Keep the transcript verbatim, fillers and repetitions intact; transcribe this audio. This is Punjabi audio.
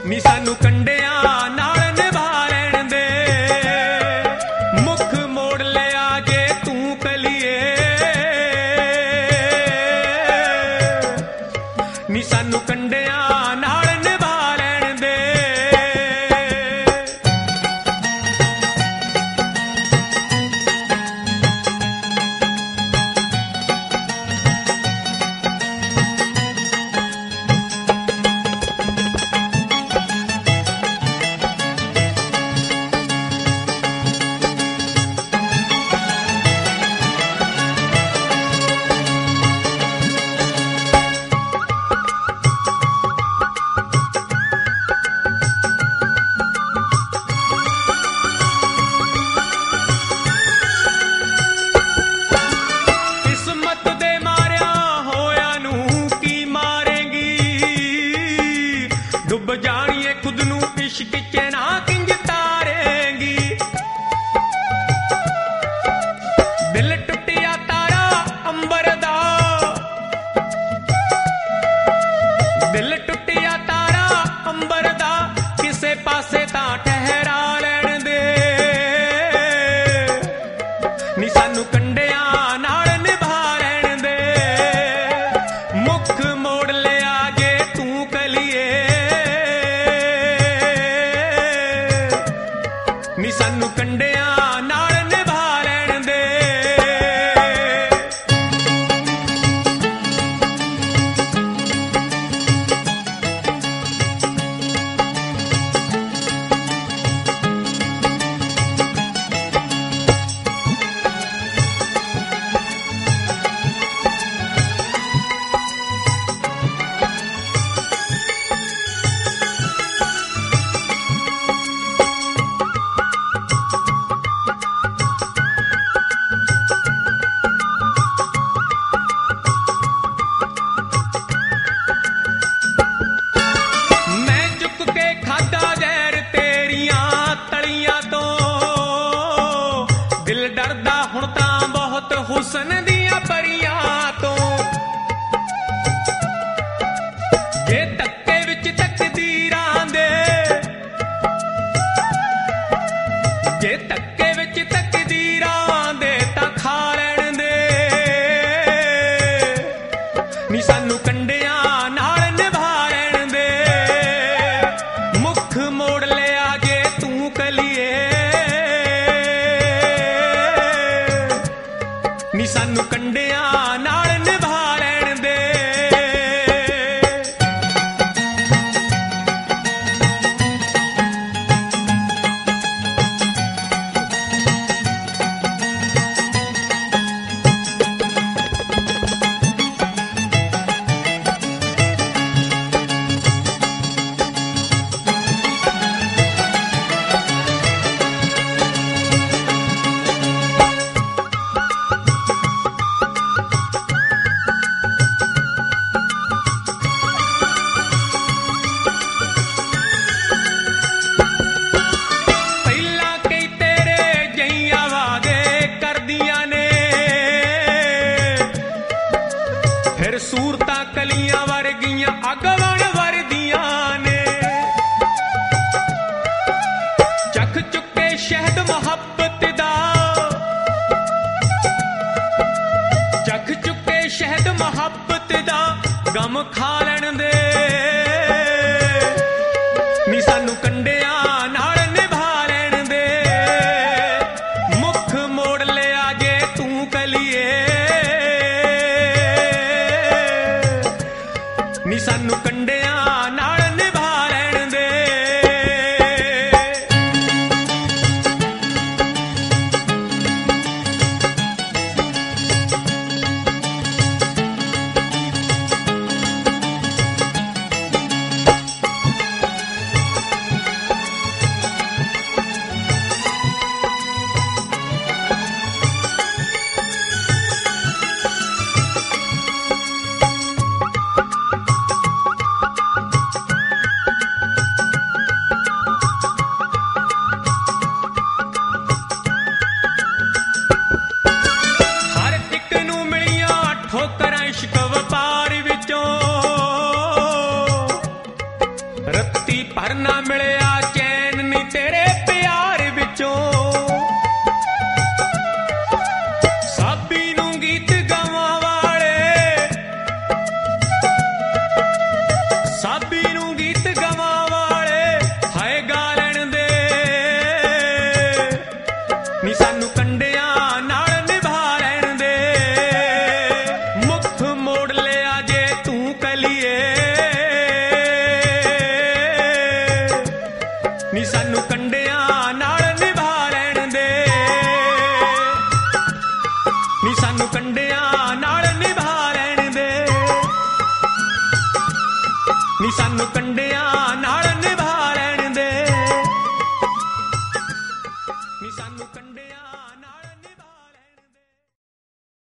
ਨੀ ਸਾਨੂੰ ਕੰਡਿਆਂ ਨਾਲ ਨਿਭਾ ਲੈਣ ਦੇ, ਮੁੱਖ ਮੋੜ ਲਿਆ ਜੇ ਤੂੰ ਕਲੀਏ, ਨੀ ਸਾਨੂੰ ਕੰਡਿਆਂ ਨਾਲ ਨਿਭਾ ਲੈਣ ਦੇ। ਡੁੱਬ ਜਾਣੀਏ ਖੁਦ ਨੂੰ ਇਸ਼ਕ ਚ ਨਾ ਕਿੰਜ ਤਾਰੇਂਗੀ, ਦਿਲ ਟੁੱਟਿਆ ਤਾਰਾ ਅੰਬਰ ਦਾ, ਦਿਲ ਟੁੱਟਿਆ ਤਾਰਾ ਅੰਬਰ ਦਾ, ਕਿਸੇ ਪਾਸੇ ਤਾਂ ਠਹਿਰਾ ਲੈਣ ਦੇ, ਨੀ ਸਾਨੂੰ ਕੰਡਿਆਂ ਨਾਲ ਨਿਭਾ ਲੈਣ ਦੇ, ਮੁੱਖ ਮੋੜ ਲਿਆ ਜੇ ਤੂੰ ਕਲੀਏ, ਰੱਤੀ ਭਰ ਨਾ ਮਿਲਿਆ ਚੈਨ ਨੀ ਤੇਰੇ ਪਿਆਰ ਵਿੱਚੋਂ। ਸਾਬੀ ਨੂੰ ਗੀਤ ਗਾਵਾਂ ਵਾਲੇ, ਸਾਬੀ ਨੂੰ ਗੀਤ ਗਾਵਾਂ ਵਾਲੇ ਹਾਏ ਗਾ ਲੈਣ ਦੇ ਨੀ ਸਾਨੂੰ ਕੰਡਿਆਂ ਨਾਲ ਨਿਭਾ ਲੈਣ ਦੇ। ਮੁੱਖ ਮੋੜ ਲਿਆ ਜੇ ਤੂੰ ਕਲੀਏ ਨੀ ਸਾਨੂੰ ਕੰਡਿਆਂ ਨਾਲ ਨਿਭਾ ਲੈਣ ਦੇ, ਨੀ ਸਾਨੂੰ ਕੰਡਿਆਂ ਨਾਲ ਨਿਭਾ ਲੈਣ ਦੇ, ਨੀ ਸਾਨੂੰ ਕੰਡਿਆਂ ਨਾਲ